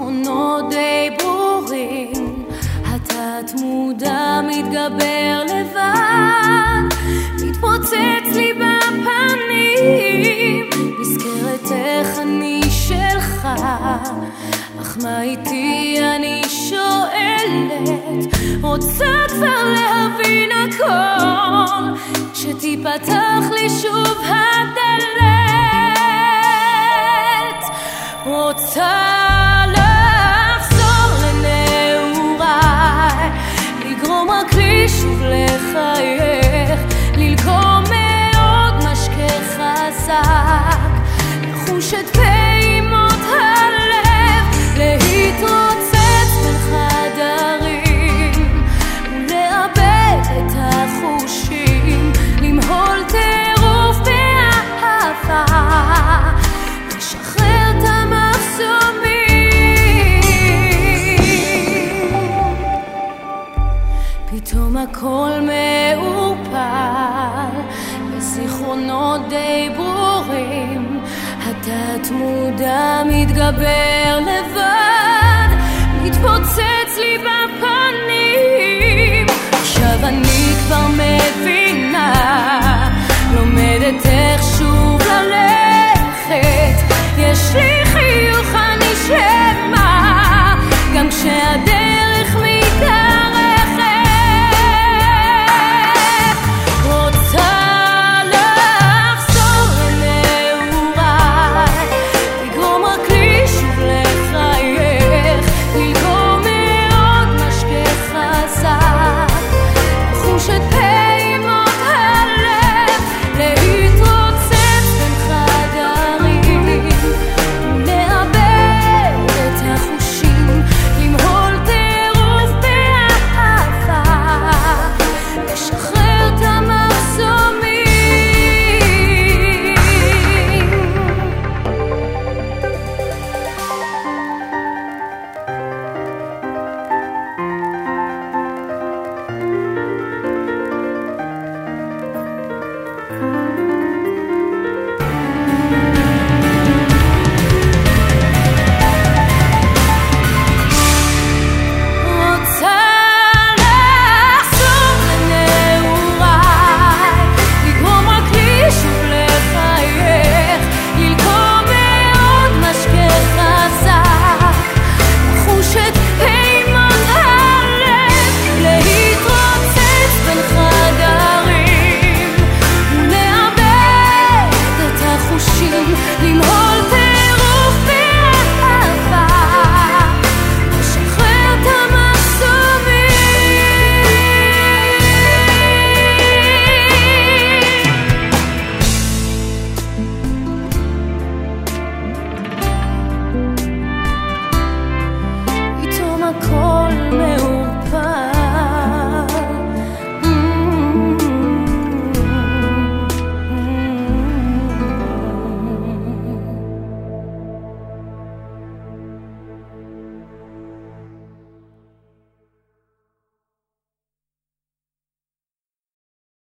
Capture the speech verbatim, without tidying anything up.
זיכרונות די ברורים, התת מודע מתגבר לבד, מתפוצץ לי בפנים, נזכרת איך אני שלך, אך מה איתי אני שואלת, רוצה כבר להבין הכל, שתיפתח לי שוב הדלת, רוצה לחזור לנעוריי, לגרום רק לי שוב לחייך, ללקום מאוד משקה חזק, לחוש את פעימות הלב, להתרוצץ בין חדרים ולאבד את החושים, למהול טירוף באהבה, לשחרר את המחסומים. פתאום הכל מעורפל בזיכרונות די ברורים, התת מודע מתגבר לבד,